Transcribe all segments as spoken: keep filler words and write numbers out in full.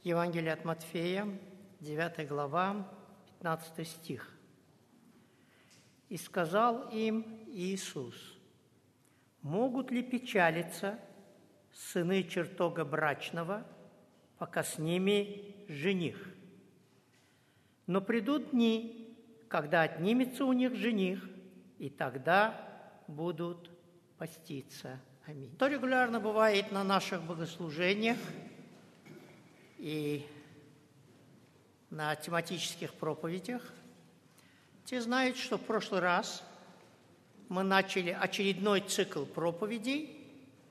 Евангелие от Матфея, девятая глава, пятнадцатый стих. «И сказал им Иисус: могут ли печалиться сыны чертога брачного, пока с ними жених? Но придут дни, когда отнимется у них жених, и тогда будут поститься». Аминь. Что регулярно бывает на наших богослужениях и на тематических проповедях, те знают, что в прошлый раз мы начали очередной цикл проповедей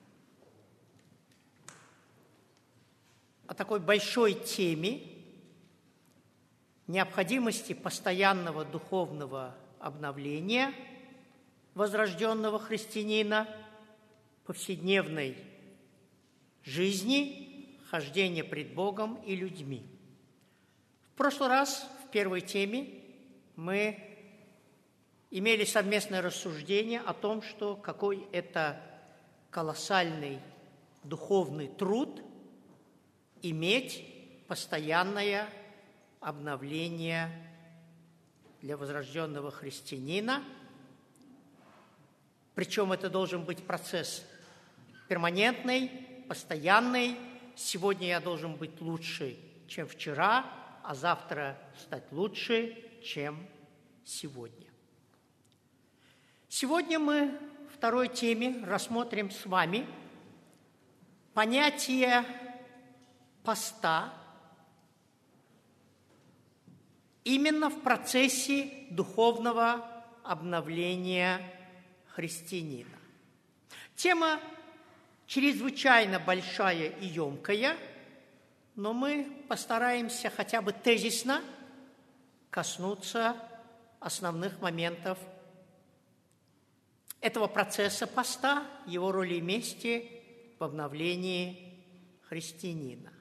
о такой большой теме необходимости постоянного духовного обновления возрожденного христианина, повседневной жизни, хождения пред Богом и людьми. В прошлый раз, в первой теме, мы имели совместное рассуждение о том, что какой это колоссальный духовный труд иметь постоянное обновление для возрожденного христианина. Причем это должен быть процесс перманентный, постоянный. Сегодня я должен быть лучше, чем вчера, а завтра стать лучше, чем сегодня. Сегодня мы в второй теме рассмотрим с вами понятие поста именно в процессе духовного обновления христианина. Тема чрезвычайно большая и емкая, но мы постараемся хотя бы тезисно коснуться основных моментов этого процесса поста, его роли и месте в обновлении христианина.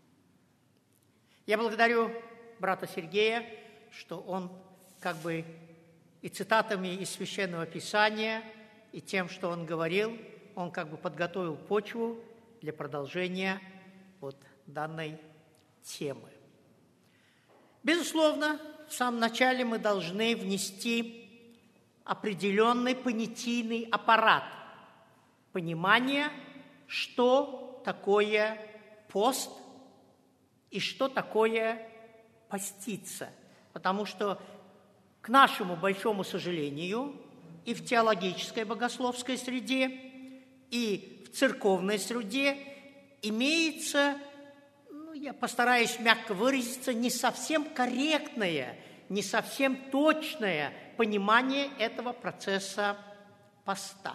Я благодарю брата Сергея, что он как бы и цитатами из Священного Писания, и тем, что он говорил, он как бы подготовил почву для продолжения вот данной темы. Безусловно, в самом начале мы должны внести определенный понятийный аппарат понимания, что такое пост и что такое поститься. Потому что, к нашему большому сожалению, и в теологической богословской среде, и в церковной среде имеется, ну, я постараюсь мягко выразиться, не совсем корректное, не совсем точное понимание этого процесса поста.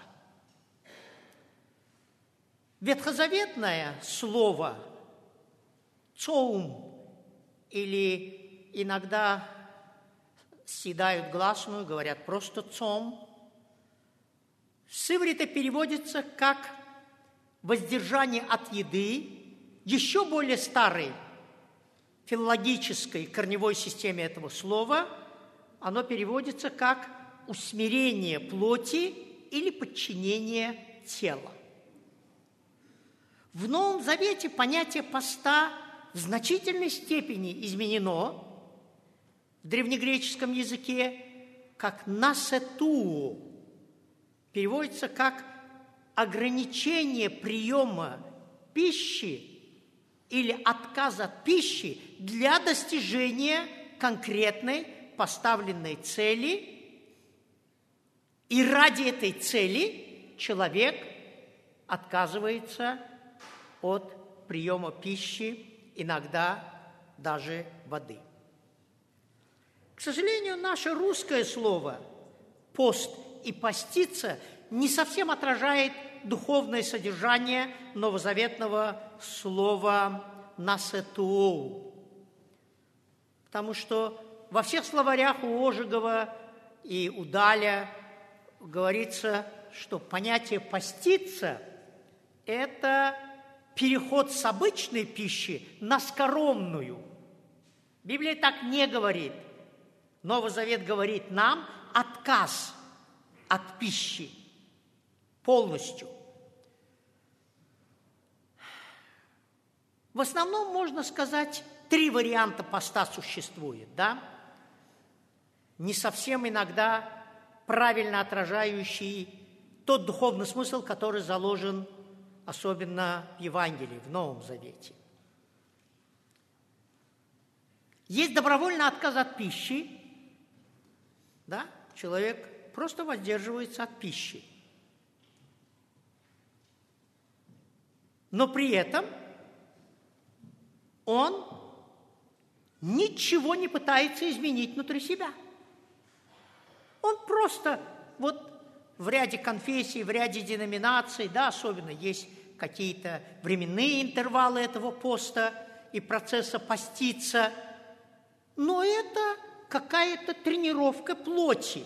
Ветхозаветное слово «цоум» или иногда съедают гласную, говорят просто «цом», с иврита переводится как «воздержание от еды». Еще более старой филологической корневой системе этого слова оно переводится как «усмирение плоти» или «подчинение тела». В Новом Завете понятие поста в значительной степени изменено в древнегреческом языке как «насетуо», переводится как ограничение приема пищи или отказ от пищи для достижения конкретной поставленной цели. И ради этой цели человек отказывается от приема пищи, иногда даже воды. К сожалению, наше русское слово «пост» и «поститься» не совсем отражает духовное содержание новозаветного слова «насетуоу». Потому что во всех словарях у Ожегова и у Даля говорится, что понятие «поститься» – это переход с обычной пищи на скоромную. Библия так не говорит. Новый Завет говорит нам отказ от пищи полностью. В основном, можно сказать, три варианта поста существует, да? Не совсем иногда правильно отражающий тот духовный смысл, который заложен особенно в Евангелии, в Новом Завете. Есть добровольный отказ от пищи, да? Человек просто воздерживается от пищи. Но при этом он ничего не пытается изменить внутри себя. Он просто вот в ряде конфессий, в ряде деноминаций, да, особенно есть какие-то временные интервалы этого поста и процесса поститься, но это какая-то тренировка плоти.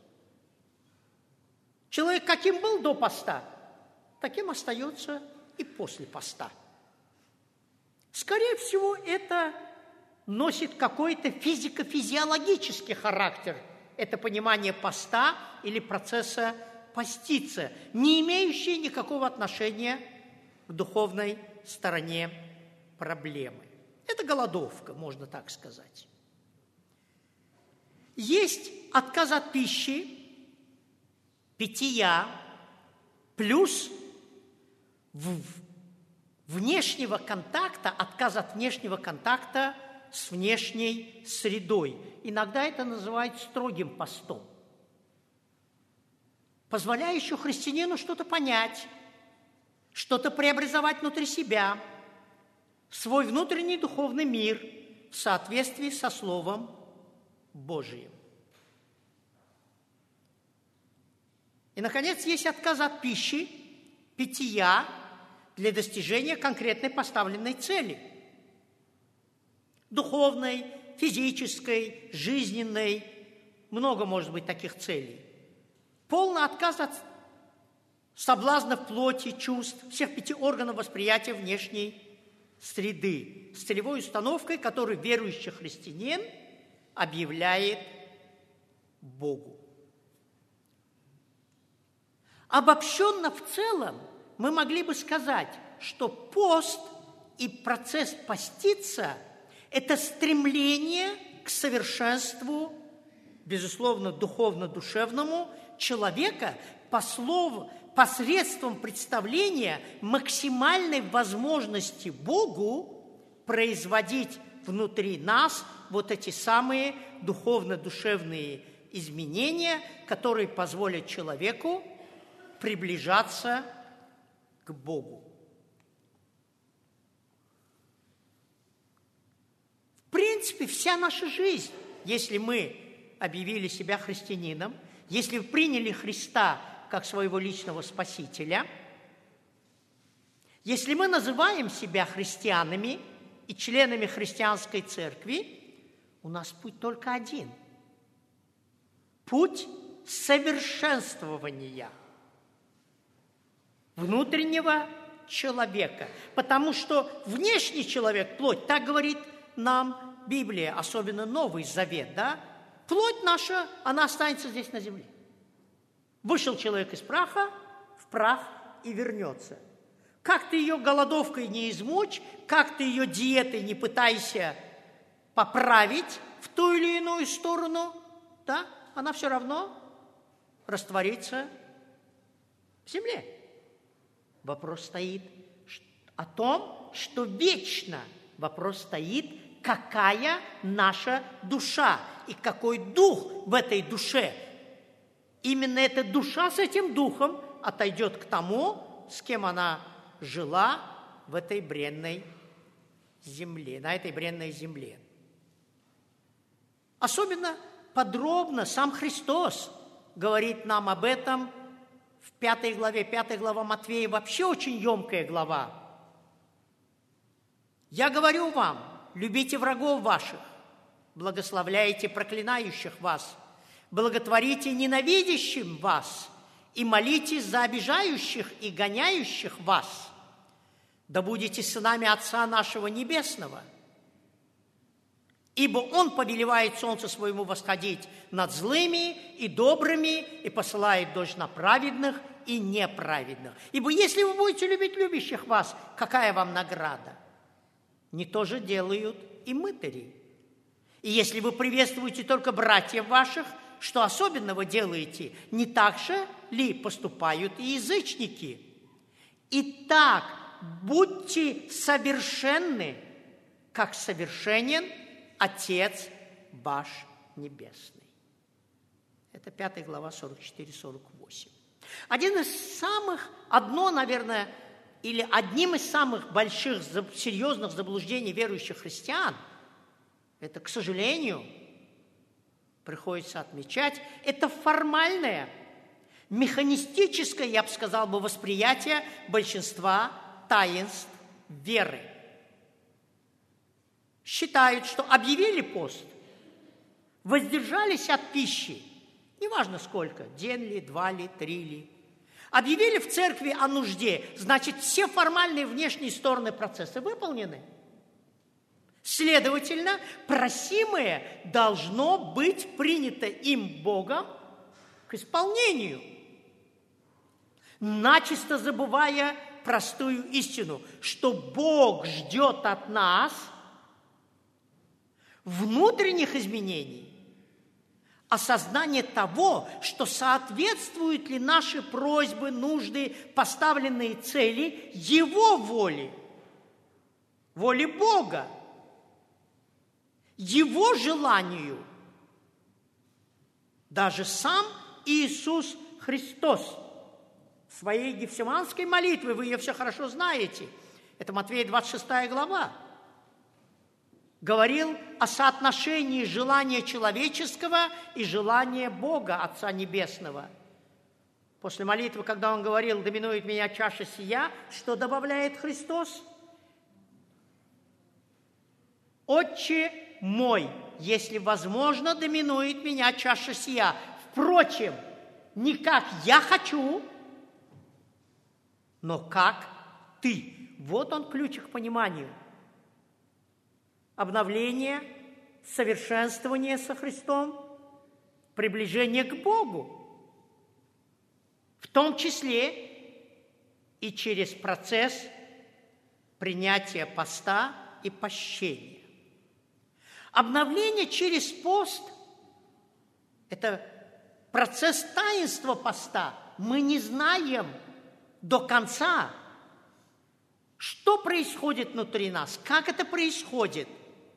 Человек каким был до поста, таким остается и после поста. Скорее всего, это носит какой-то физико-физиологический характер, это понимание поста или процесса поститься, не имеющий никакого отношения к духовной стороне проблемы. Это голодовка, можно так сказать. Есть отказ от пищи, питья, плюс внешнего контакта, отказ от внешнего контакта с внешней средой. Иногда это называют строгим постом, позволяющим христианину что-то понять, что-то преобразовать внутри себя, свой внутренний духовный мир в соответствии со Словом Божиим. И, наконец, есть отказ от пищи, питья для достижения конкретной поставленной цели. Духовной, физической, жизненной. Много может быть таких целей. Полный отказ от соблазнов плоти, чувств, всех пяти органов восприятия внешней среды с целевой установкой, которую верующий христианин объявляет Богу. Обобщенно в целом мы могли бы сказать, что пост и процесс поститься – это стремление к совершенству, безусловно, духовно-душевному человека по слову, посредством представления максимальной возможности Богу производить внутри нас вот эти самые духовно-душевные изменения, которые позволят человеку приближаться к Богу. В принципе, вся наша жизнь, если мы объявили себя христианином, если приняли Христа как своего личного Спасителя, если мы называем себя христианами и членами христианской церкви, у нас путь только один. Путь совершенствования внутреннего человека. Потому что внешний человек, плоть, так говорит нам Библия, особенно Новый Завет, да? Плоть наша, она останется здесь на земле. Вышел человек из праха, в прах и вернется. Как ты ее голодовкой не измучь, как ты ее диетой не пытайся поправить в ту или иную сторону, да? Она все равно растворится в земле. Вопрос стоит о том, что вечно. Вопрос стоит, какая наша душа и какой дух в этой душе. Именно эта душа с этим духом отойдет к тому, с кем она жила в этой бренной земле, на этой бренной земле. Особенно подробно сам Христос говорит нам об этом в пятой главе. Пятая глава Матфея вообще очень емкая глава. «Я говорю вам, любите врагов ваших, благословляйте проклинающих вас, благотворите ненавидящим вас и молитесь за обижающих и гоняющих вас, да будете сынами Отца нашего Небесного. Ибо Он повелевает солнцу своему восходить над злыми и добрыми и посылает дождь на праведных и неправедных. Ибо если вы будете любить любящих вас, какая вам награда? не то же делают и мытари. И если вы приветствуете только братьев ваших, что особенно вы делаете? Не так же ли поступают и язычники? Итак, будьте совершенны, как совершенен Отец ваш Небесный. Это пятая глава, сорок четыре сорок восемь. Один из самых, одно, наверное, или одним из самых больших, серьезных заблуждений верующих христиан, это, к сожалению, приходится отмечать, это формальное, механистическое, я бы сказал, бы, восприятие большинства таинств веры. Считают, что объявили пост, воздержались от пищи, неважно сколько, день ли, два ли, три ли, объявили в церкви о нужде, значит, все формальные внешние стороны процесса выполнены. Следовательно, просимое должно быть принято им Богом к исполнению, начисто забывая простую истину, что Бог ждет от нас внутренних изменений, осознание того, что соответствуют ли наши просьбы, нужды, поставленные цели Его воле, воле Бога, Его желанию. Даже сам Иисус Христос в своей гефсиманской молитве, вы ее все хорошо знаете, это Матфея двадцать шестая глава, говорил о соотношении желания человеческого и желания Бога, Отца Небесного. После молитвы, когда он говорил: «Доминует меня чаша сия», что добавляет Христос? «Отче мой, если возможно, доминует меня чаша сия. Впрочем, не как я хочу, но как ты». Вот он ключик к пониманию. Обновление, совершенствование со Христом, приближение к Богу, в том числе и через процесс принятия поста и пощения. Обновление через пост – это процесс таинства поста. Мы не знаем до конца, что происходит внутри нас, как это происходит.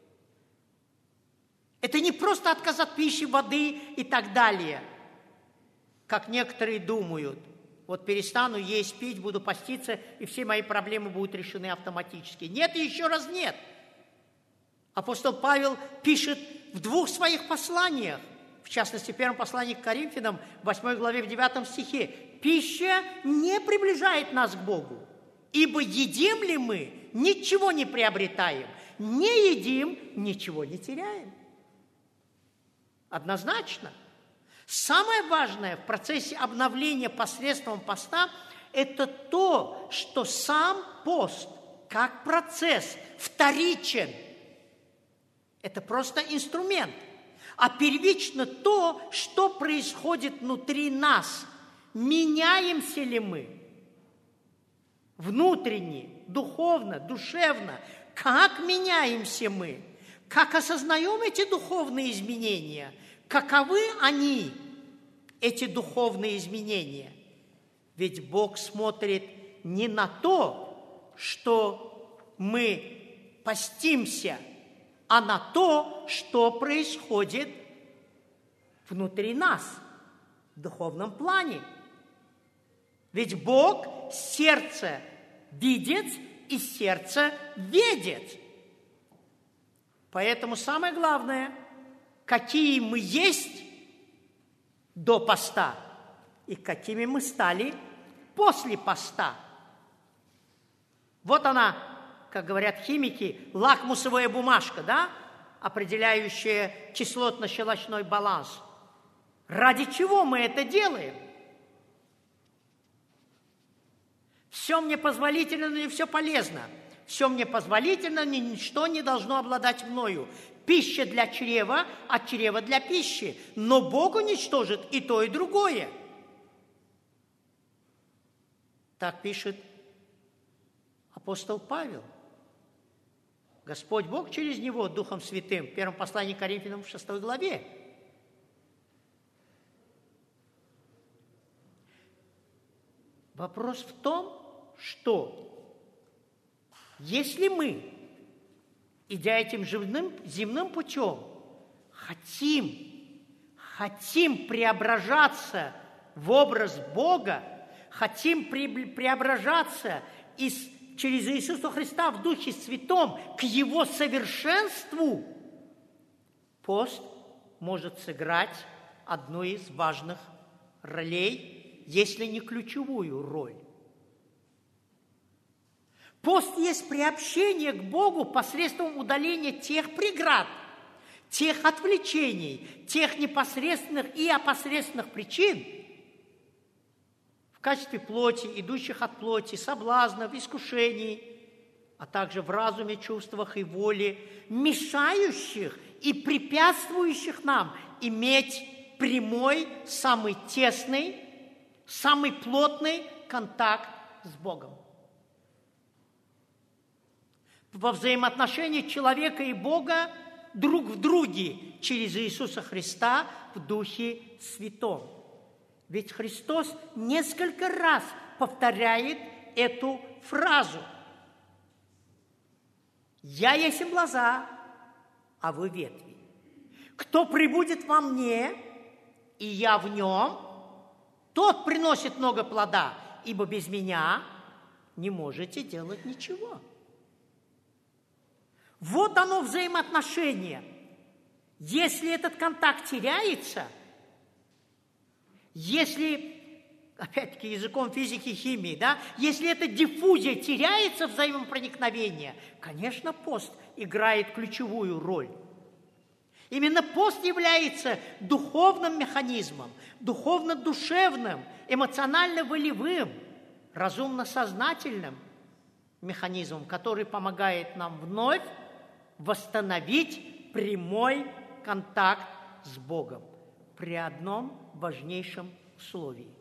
Это не просто отказ от пищи, воды и так далее, как некоторые думают. Вот перестану есть, пить, буду поститься, и все мои проблемы будут решены автоматически. Нет и еще раз нет. Апостол Павел пишет в двух своих посланиях, в частности, в первом послании к Коринфянам, в восьмой главе, в девятом стихе. «Пища не приближает нас к Богу, ибо едим ли мы, ничего не приобретаем, не едим, ничего не теряем». Однозначно. Самое важное в процессе обновления посредством поста – это то, что сам пост, как процесс, вторичен. Это просто инструмент. А первично то, что происходит внутри нас. Меняемся ли мы? Внутренне, духовно, душевно. Как меняемся мы? Как осознаем эти духовные изменения? Каковы они, эти духовные изменения? Ведь Бог смотрит не на то, что мы постимся, а на то, что происходит внутри нас, в духовном плане. Ведь Бог сердце видит и сердце ведет. Поэтому самое главное, какие мы есть до поста и какими мы стали после поста. Вот она, как говорят химики, лакмусовая бумажка, да, определяющая кислотно-щелочной баланс. Ради чего мы это делаем? Все мне позволительно, но не все полезно. Все мне позволительно, ничто не должно обладать мною. Пища для чрева, а чрева для пищи. Но Бог уничтожит и то, и другое. Так пишет апостол Павел. Господь Бог через него Духом Святым в первом послании к Коринфянам в шестой главе. Вопрос в том, что если мы, идя этим земным, земным путем, хотим, хотим преображаться в образ Бога, хотим преображаться из, через Иисуса Христа в Духе Святом к Его совершенству, пост может сыграть одну из важных ролей, если не ключевую роль. Пост есть приобщение к Богу посредством удаления тех преград, тех отвлечений, тех непосредственных и опосредственных причин в качестве плоти, идущих от плоти, соблазнов, искушений, а также в разуме, чувствах и воле, мешающих и препятствующих нам иметь прямой, самый тесный, самый плотный контакт с Богом. Во взаимоотношении человека и Бога друг в друге через Иисуса Христа в Духе Святом. Ведь Христос несколько раз повторяет эту фразу. «Я есть лоза, а вы ветви. Кто прибудет во мне, и я в нем, тот приносит много плода, ибо без меня не можете делать ничего». Вот оно взаимоотношение. Если этот контакт теряется, если, опять-таки, языком физики и химии, да, если эта диффузия теряется, взаимопроникновение, конечно, пост играет ключевую роль. Именно пост является духовным механизмом, духовно-душевным, эмоционально-волевым, разумно-сознательным механизмом, который помогает нам вновь восстановить прямой контакт с Богом при одном важнейшем условии.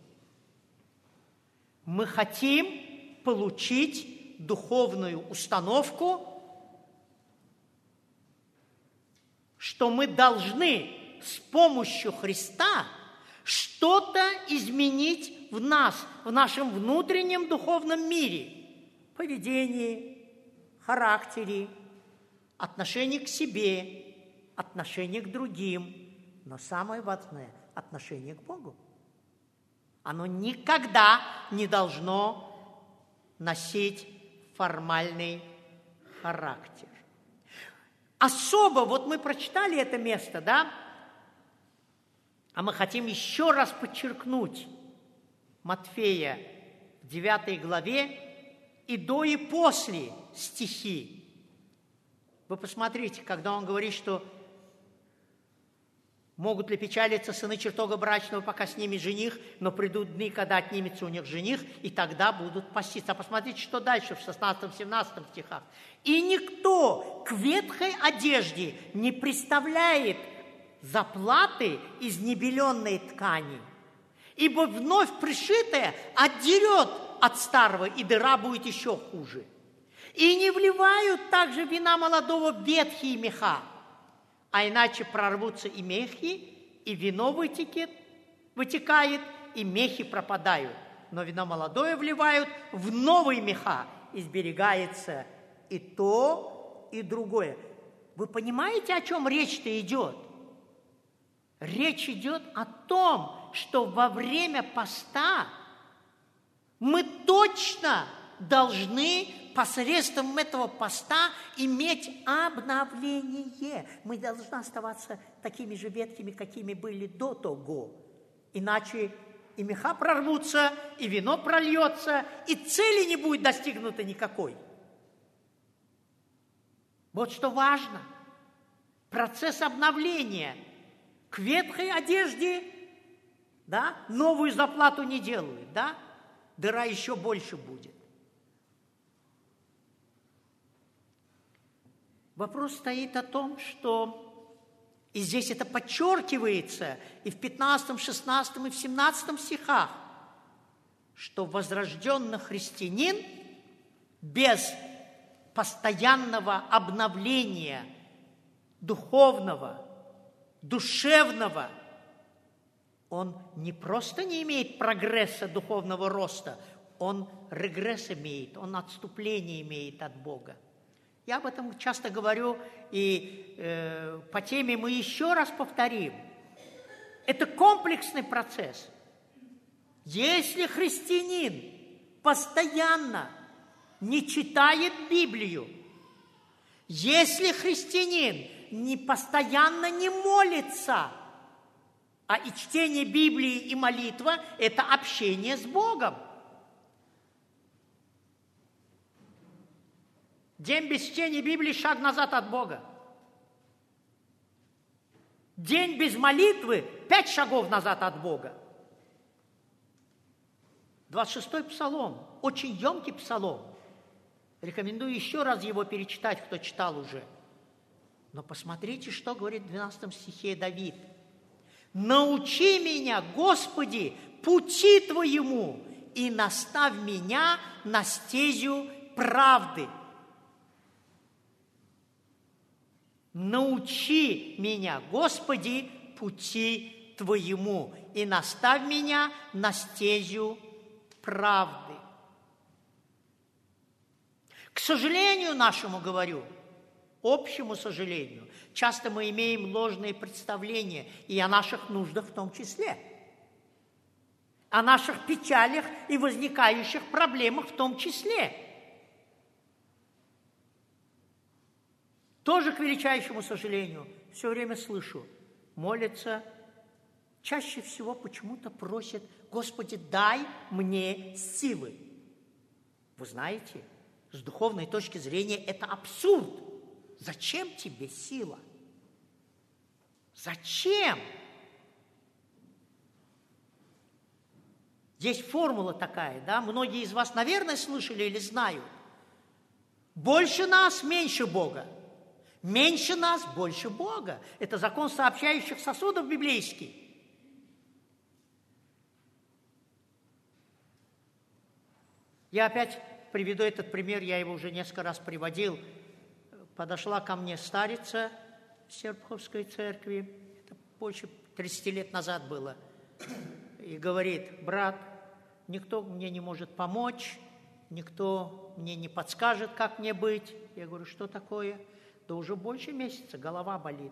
Мы хотим получить духовную установку, что мы должны с помощью Христа что-то изменить в нас, в нашем внутреннем духовном мире, поведении, характере, отношении к себе, отношении к другим, но самое важное – отношение к Богу. Оно никогда не должно носить формальный характер. Особо, вот мы прочитали это место, да, а мы хотим еще раз подчеркнуть Матфея в девятой главе и до, и после стихи. Вы посмотрите, когда он говорит, что могут ли печалиться сыны чертога брачного, пока с ними жених, но придут дни, когда отнимется у них жених, и тогда будут поститься. А посмотрите, что дальше в шестнадцатом-семнадцатом стихах. «И никто к ветхой одежде не представляет заплаты из небеленной ткани, ибо вновь пришитое отдерет от старого, и дыра будет еще хуже. И не вливают также вина молодого в ветхие меха, а иначе прорвутся и мехи, и вино вытекет, вытекает, и мехи пропадают. Но вино молодое вливают в новые меха, и сберегается и то, и другое». Вы понимаете, о чем речь-то идет? Речь идет о том, что во время поста мы точно должны посредством этого поста иметь обновление. Мы должны оставаться такими же ветхими, какими были до того. Иначе и меха прорвутся, и вино прольется, и цели не будет достигнута никакой. Вот что важно. Процесс обновления. К ветхой одежде, да, новую заплату не делают, да? Дыра еще больше будет. Вопрос стоит о том, что, и здесь это подчеркивается и в пятнадцатом, шестнадцатом, и в семнадцатом стихах, что возрожденный христианин без постоянного обновления духовного, душевного, он не просто не имеет прогресса духовного роста, он регресс имеет, он отступление имеет от Бога. Я об этом часто говорю, и э, по теме мы еще раз повторим. Это комплексный процесс. Если христианин постоянно не читает Библию, если христианин не постоянно не молится, а и чтение Библии и молитва – это общение с Богом. День без чтения Библии – шаг назад от Бога. День без молитвы – пять шагов назад от Бога. двадцать шестой псалом, очень емкий псалом. Рекомендую еще раз его перечитать, кто читал уже. Но посмотрите, что говорит в двенадцатом стихе Давид. «Научи меня, Господи, пути Твоему, и наставь меня на стезю правды». «Научи меня, Господи, пути Твоему, и наставь меня на стезю правды». К сожалению нашему, говорю, общему сожалению, часто мы имеем ложные представления и о наших нуждах в том числе, о наших печалях и возникающих проблемах в том числе. Тоже, к величайшему сожалению, все время слышу, молятся, чаще всего почему-то просят: «Господи, дай мне силы». Вы знаете, с духовной точки зрения это абсурд. Зачем тебе сила? Зачем? Есть формула такая, да? Многие из вас, наверное, слышали или знают. Больше нас, меньше Бога. Меньше нас, больше Бога. Это закон сообщающих сосудов библейский. Я опять приведу этот пример, я его уже несколько раз приводил. Подошла ко мне старица в Серпуховской церкви, это больше тридцати лет назад было, и говорит: «Брат, никто мне не может помочь, никто мне не подскажет, как мне быть». Я говорю: «Что такое?» «Да уже больше месяца голова болит».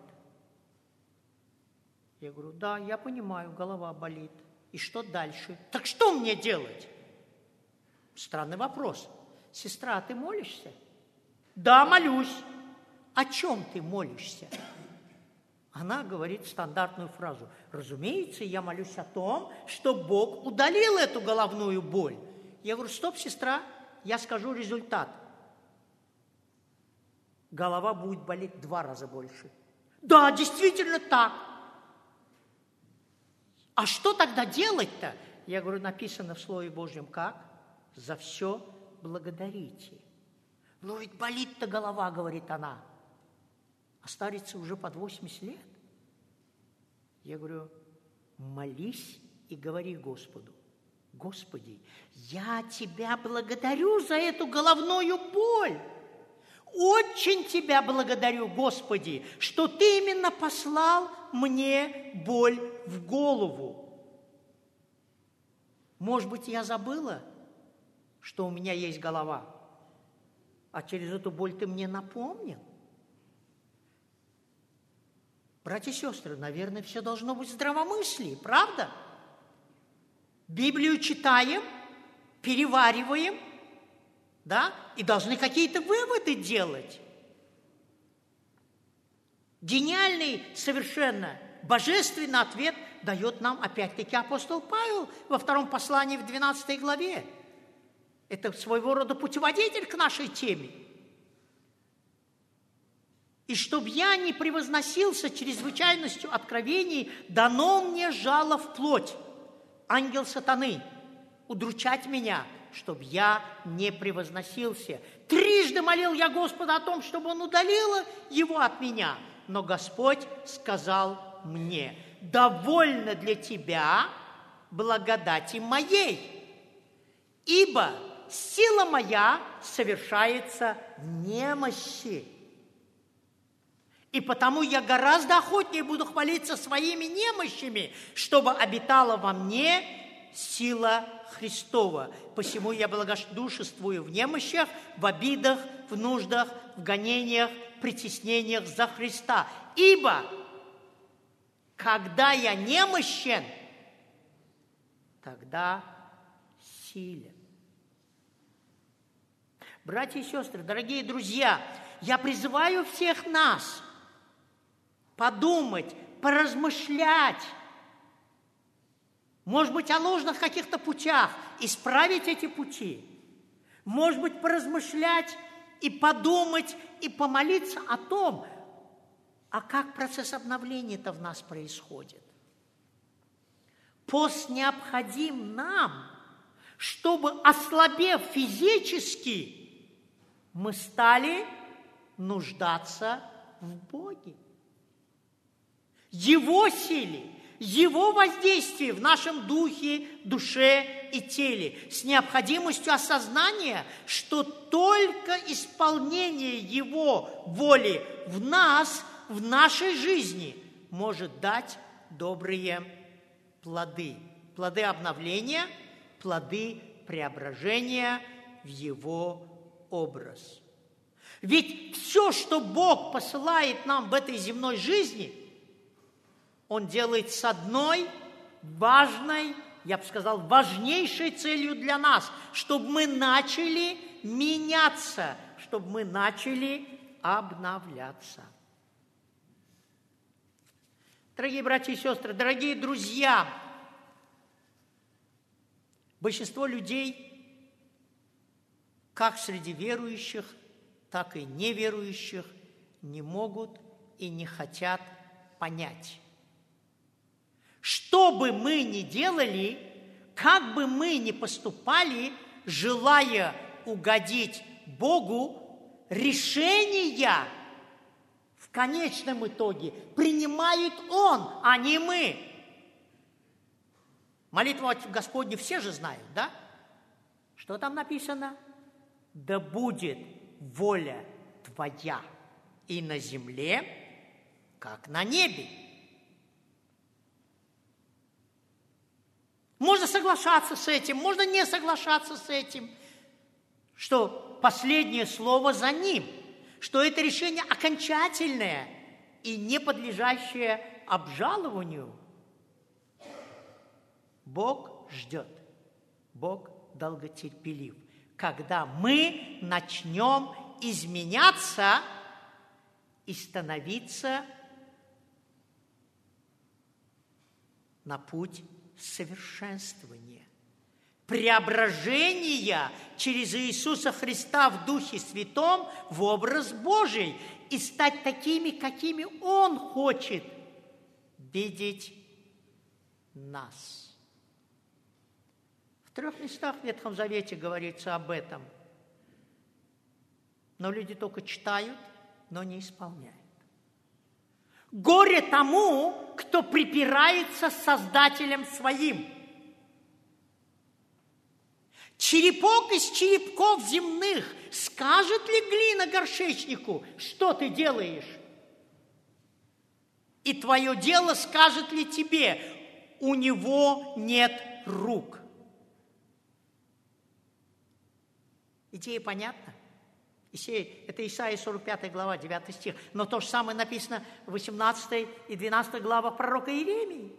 Я говорю: «Да, я понимаю, голова болит. И что дальше?» «Так что мне делать?» Странный вопрос. «Сестра, ты молишься?» «Да, молюсь». «О чем ты молишься?» Она говорит стандартную фразу: «Разумеется, я молюсь о том, что Бог удалил эту головную боль». Я говорю: «Стоп, сестра, я скажу результат. Голова будет болеть два раза больше». «Да, действительно так». «А что тогда делать-то?» Я говорю: «Написано в Слове Божьем как? За все благодарите». «Но ведь болит-то голова», говорит она. А старице уже под восемьдесят лет. Я говорю: «Молись и говори Господу: Господи, я Тебя благодарю за эту головную боль. Очень Тебя благодарю, Господи, что Ты именно послал мне боль в голову. Может быть, я забыла, что у меня есть голова, а через эту боль Ты мне напомнил». Братья и сестры, наверное, все должно быть в здравомыслии, правда? Библию читаем, перевариваем, да, и должны какие-то выводы делать. Гениальный совершенно божественный ответ дает нам опять-таки апостол Павел во втором послании в двенадцатой главе. Это своего рода путеводитель к нашей теме. «И чтоб я не превозносился чрезвычайностью откровений, дано мне жало в плоть, ангел сатаны, удручать меня, чтоб я не превозносился. Трижды молил я Господа о том, чтобы Он удалил его от меня, но Господь сказал мне: довольно для тебя благодати моей, ибо сила моя совершается в немощи. И потому я гораздо охотнее буду хвалиться своими немощами, чтобы обитала во мне сила Христова. Посему я благодушествую в немощах, в обидах, в нуждах, в гонениях, притеснениях за Христа. Ибо, когда я немощен, тогда силен. Братья и сестры, дорогие друзья, я призываю всех нас подумать, поразмышлять, может быть, о ложных каких-то путях, исправить эти пути, может быть, поразмышлять и подумать, и помолиться о том, а как процесс обновления-то в нас происходит. Пост необходим нам, чтобы, ослабев физически, мы стали нуждаться в Боге. Его силе, Его воздействии в нашем духе, душе и теле, с необходимостью осознания, что только исполнение Его воли в нас, в нашей жизни, может дать добрые плоды. Плоды обновления, плоды преображения в Его образ. Ведь все, что Бог посылает нам в этой земной жизни, Он делает с одной важной, я бы сказал, важнейшей целью для нас, чтобы мы начали меняться, чтобы мы начали обновляться. Дорогие братья и сестры, дорогие друзья, большинство людей, как среди верующих, так и неверующих, не могут и не хотят понять. Что бы мы ни делали, как бы мы ни поступали, желая угодить Богу, решения в конечном итоге принимает Он, а не мы. Молитву Господню все же знают, да? Что там написано? Да будет воля Твоя и на земле, как на небе. Можно соглашаться с этим, можно не соглашаться с этим, что последнее слово за ним, что это решение окончательное и не подлежащее обжалованию. Бог ждет, Бог долготерпелив, когда мы начнем изменяться и становиться на путь совершенствования, преображения через Иисуса Христа в Духе Святом в образ Божий и стать такими, какими Он хочет видеть нас. В трех местах в Ветхом Завете говорится об этом, но люди только читают, но не исполняют. Горе тому, кто припирается с Создателем своим. Черепок из черепков земных скажет ли глина горшечнику, что ты делаешь? И твое дело скажет ли тебе, у него нет рук? Идея понятна? Это Исайя сорок пятая глава, девятый стих. Но то же самое написано в восемнадцатой и двенадцатой главах пророка Иеремии.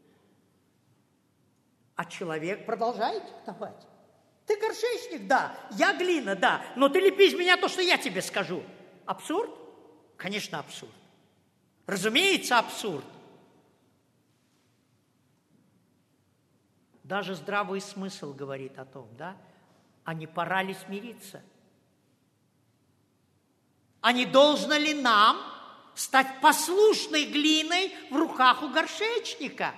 А человек продолжает диктовать. Ты горшечник, да, я глина, да, но ты лепи из меня то, что я тебе скажу. Абсурд? Конечно, абсурд. Разумеется, абсурд. Даже здравый смысл говорит о том, да, а не пора ли смириться? А не должно ли нам стать послушной глиной в руках у горшечника?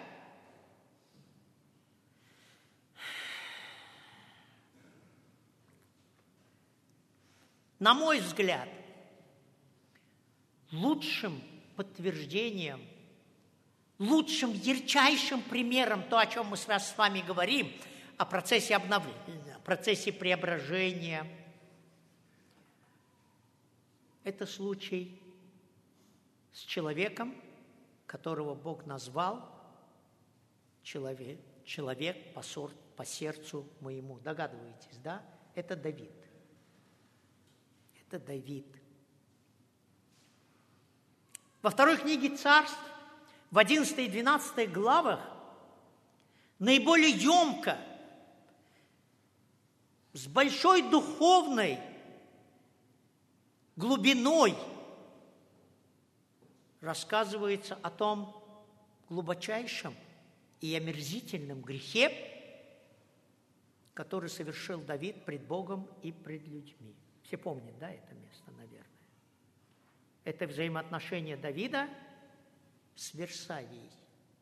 На мой взгляд, лучшим подтверждением, лучшим, ярчайшим примером, то, о чем мы с вами говорим, о процессе обновления, процессе преображения. Это случай с человеком, которого Бог назвал человек, человек по, сор, по сердцу моему. Догадываетесь, да? Это Давид. Это Давид. Во второй книге Царств, в одиннадцатой и двенадцатой главах, наиболее емко, с большой духовной глубиной рассказывается о том глубочайшем и омерзительном грехе, который совершил Давид пред Богом и пред людьми. Все помнят, да, это место, наверное? Это взаимоотношения Давида с Версавией.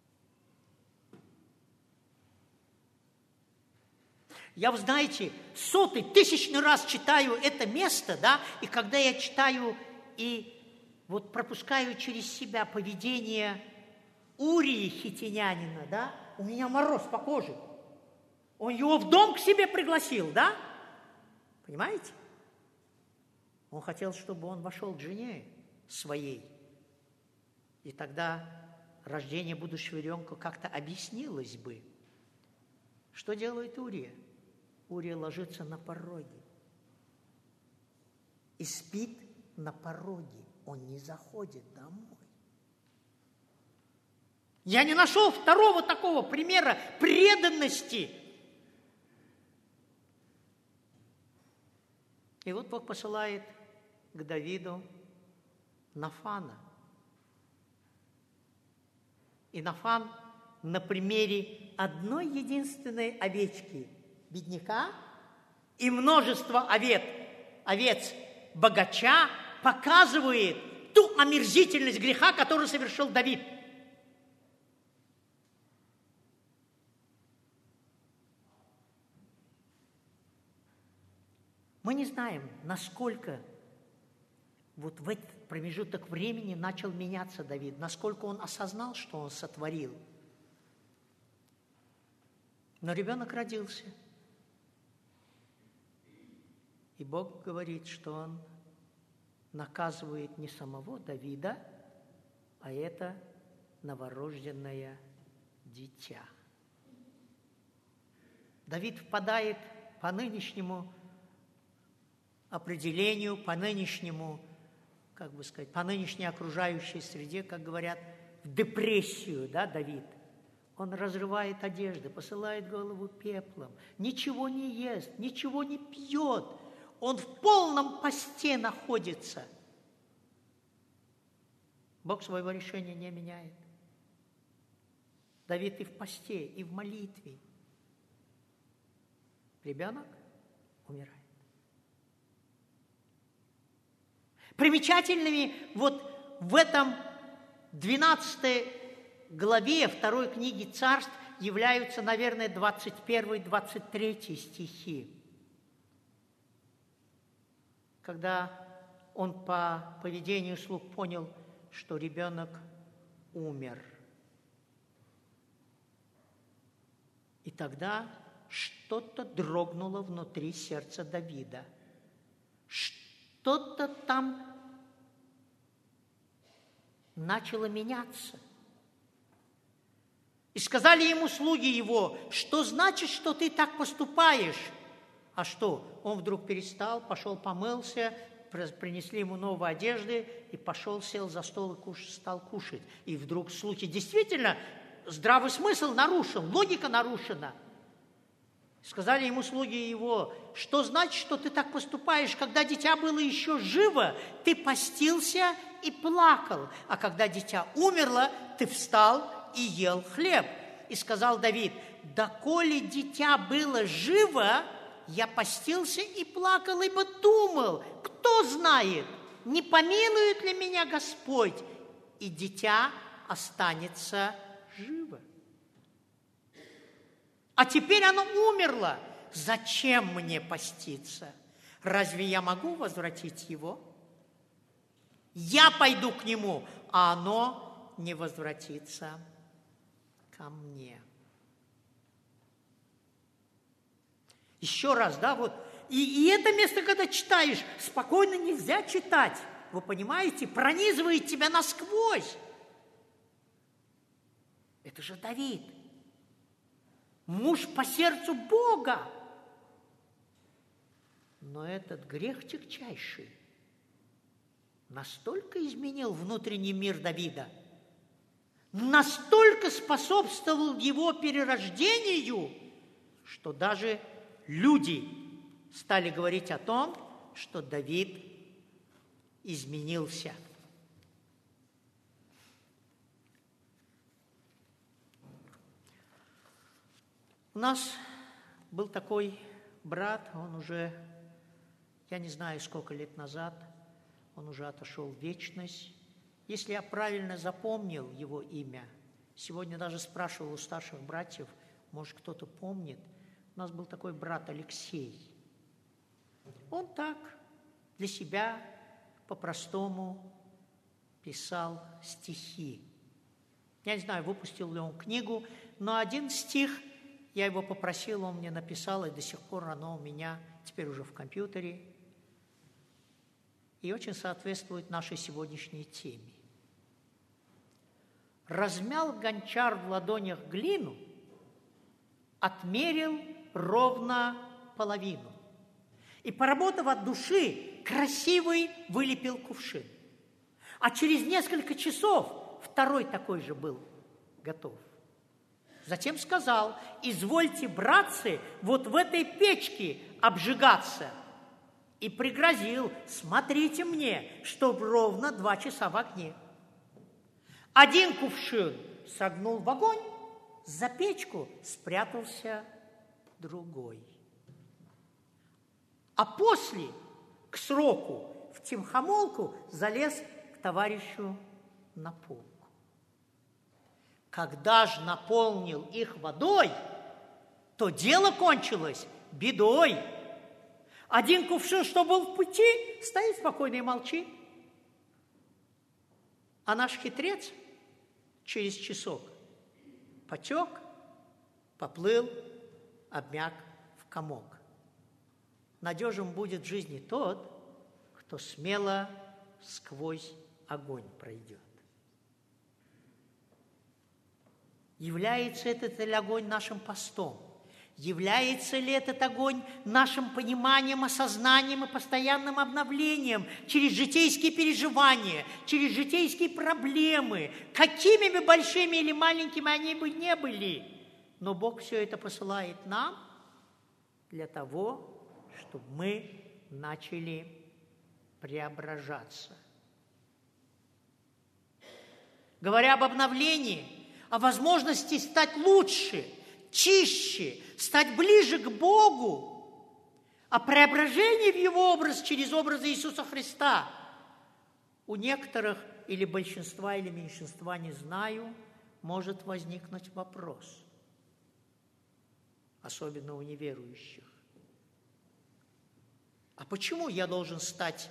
Я, вы знаете, сотый, тысячный раз читаю это место, да, и когда я читаю и вот пропускаю через себя поведение Урии хитинянина, да, у меня мороз по коже. Он его в дом к себе пригласил, да? Понимаете? Он хотел, чтобы он вошел к жене своей. И тогда рождение будущего ребенка как-то объяснилось бы. Что делает Урия? Урия ложится на пороге и спит на пороге. Он не заходит домой. Я не нашел второго такого примера преданности. И вот Бог посылает к Давиду Нафана. И Нафан на примере одной единственной овечки бедняка и множества овец, овец богача показывает ту омерзительность греха, которую совершил Давид. Мы не знаем, насколько вот в этот промежуток времени начал меняться Давид, насколько он осознал, что он сотворил. Но ребенок родился. И Бог говорит, что Он наказывает не самого Давида, а это новорожденное дитя. Давид впадает по нынешнему определению, по нынешнему, как бы сказать, по нынешней окружающей среде, как говорят, в депрессию, да, Давид. Он разрывает одежды, посылает голову пеплом, ничего не ест, ничего не пьет. Он в полном посте находится. Бог своего решения не меняет. Давид и в посте, и в молитве. Ребенок умирает. Примечательными вот в этом двенадцатой главе второй книги Царств являются, наверное, двадцать первый двадцать третий стихи. Когда он по поведению слуг понял, что ребенок умер. И тогда что-то дрогнуло внутри сердца Давида. Что-то там начало меняться. И сказали ему слуги его, что значит, что ты так поступаешь? А что? Он вдруг перестал, пошел помылся, принесли ему новые одежды, и пошел, сел за стол и куш, стал кушать. И вдруг слухи действительно, здравый смысл нарушен, логика нарушена. Сказали ему слуги его, что значит, что ты так поступаешь, когда дитя было еще живо, ты постился и плакал, а когда дитя умерло, ты встал и ел хлеб. И сказал Давид, доколе дитя было живо, я постился и плакал, ибо думал, кто знает, не помилует ли меня Господь, и дитя останется живо. А теперь оно умерло. Зачем мне поститься? Разве я могу возвратить его? Я пойду к нему, а оно не возвратится ко мне. Еще раз, да, вот. И, и это место, когда читаешь, спокойно нельзя читать. Вы понимаете? Пронизывает тебя насквозь. Это же Давид. Муж по сердцу Бога. Но этот грех тягчайший настолько изменил внутренний мир Давида, настолько способствовал его перерождению, что даже люди стали говорить о том, что Давид изменился. У нас был такой брат, он уже, я не знаю, сколько лет назад, он уже отошел в вечность. Если я правильно запомнил его имя, сегодня даже спрашивал у старших братьев, может, кто-то помнит, у нас был такой брат Алексей. Он так для себя по-простому писал стихи. Я не знаю, выпустил ли он книгу, но один стих, я его попросил, он мне написал, и до сих пор оно у меня теперь уже в компьютере, и очень соответствует нашей сегодняшней теме. Размял гончар в ладонях глину, отмерил ровно половину. И, поработав от души, красивый вылепил кувшин. А через несколько часов второй такой же был готов. Затем сказал: извольте, братцы, вот в этой печке обжигаться. И пригрозил: смотрите мне, чтоб ровно два часа в огне. Один кувшин согнул в огонь, за печку спрятался другой. А после, к сроку, в тихомолку залез к товарищу на полку. Когда ж наполнил их водой, то дело кончилось бедой. Один кувшин, что был в пути, стоит спокойно и молчит. А наш хитрец через часок потек, поплыл, обмяк в комок. Надежен будет в жизни тот, кто смело сквозь огонь пройдет. Является этот ли огонь нашим постом? Является ли этот огонь нашим пониманием, осознанием и постоянным обновлением через житейские переживания, через житейские проблемы, какими бы большими или маленькими они бы не были? Но Бог все это посылает нам для того, чтобы мы начали преображаться. Говоря об обновлении, о возможности стать лучше, чище, стать ближе к Богу, о преображении в Его образ через образ Иисуса Христа, у некоторых или большинства, или меньшинства, не знаю, может возникнуть вопрос, особенно у неверующих. А почему я должен стать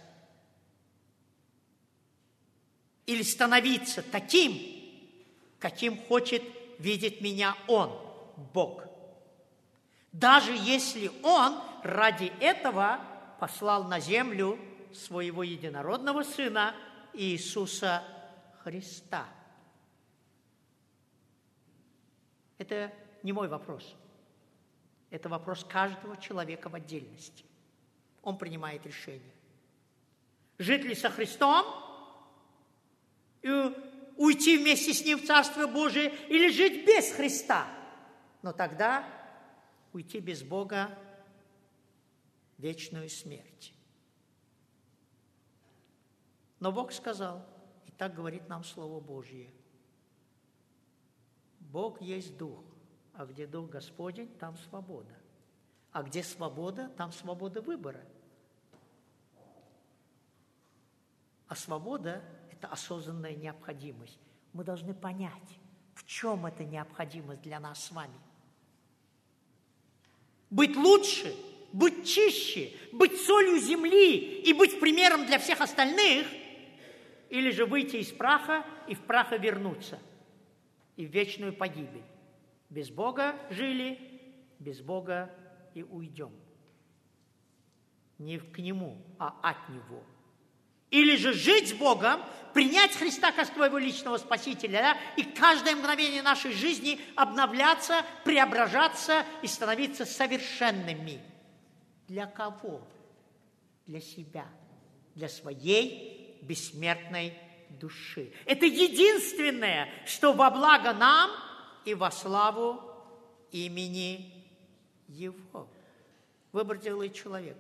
или становиться таким, каким хочет видеть меня Он, Бог? Даже если Он ради этого послал на землю своего единородного Сына Иисуса Христа. Это не мой вопрос. Это вопрос каждого человека в отдельности. Он принимает решение. Жить ли со Христом и уйти вместе с Ним в Царствие Божие, или жить без Христа, но тогда уйти без Бога в вечную смерть. Но Бог сказал, и так говорит нам Слово Божье: Бог есть Дух, а где Дух Господень, там свобода. А где свобода, там свобода выбора. А свобода – это осознанная необходимость. Мы должны понять, в чем эта необходимость для нас с вами. Быть лучше, быть чище, быть солью земли и быть примером для всех остальных, или же выйти из праха и в праха вернуться, и в вечную погибель. Без Бога жили, без Бога и уйдем. Не к Нему, а от Него. Или же жить с Богом, принять Христа как своего личного Спасителя, да, и каждое мгновение нашей жизни обновляться, преображаться и становиться совершенными. Для кого? Для себя, для своей бессмертной души. Это единственное, что во благо нам и во славу имени Его. Выбор делает человек.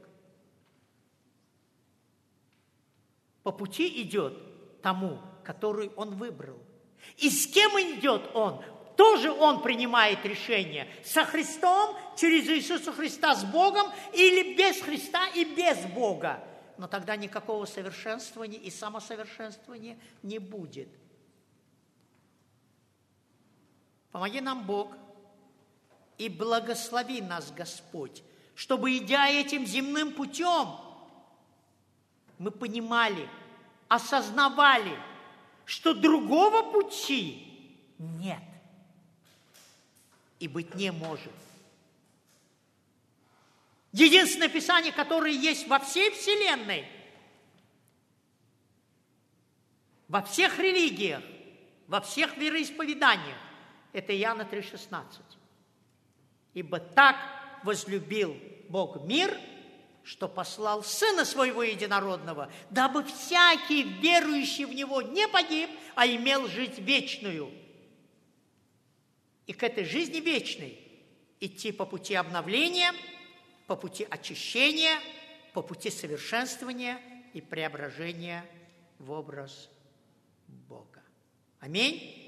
По пути идет тому, который он выбрал. И с кем идет он? Тоже он принимает решение. Со Христом, через Иисуса Христа, с Богом, или без Христа и без Бога. Но тогда никакого совершенствования и самосовершенствования не будет. Помоги нам, Бог, и благослови нас, Господь, чтобы, идя этим земным путем, мы понимали, осознавали, что другого пути нет и быть не может. Единственное Писание, которое есть во всей Вселенной, во всех религиях, во всех вероисповеданиях, это Иоанна три шестнадцать. «Ибо так возлюбил Бог мир, что послал Сына Своего Единородного, дабы всякий, верующий в Него, не погиб, а имел жизнь вечную». И к этой жизни вечной идти по пути обновления, по пути очищения, по пути совершенствования и преображения в образ Бога. Аминь.